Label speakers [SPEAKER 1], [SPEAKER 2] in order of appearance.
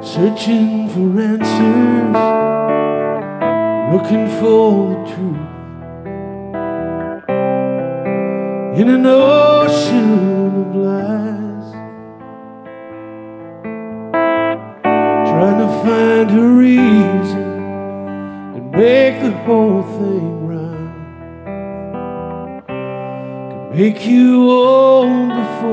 [SPEAKER 1] searching for answers, looking for the truth in an ocean of lies, trying to find a reason and make the whole thing right. Could make you old before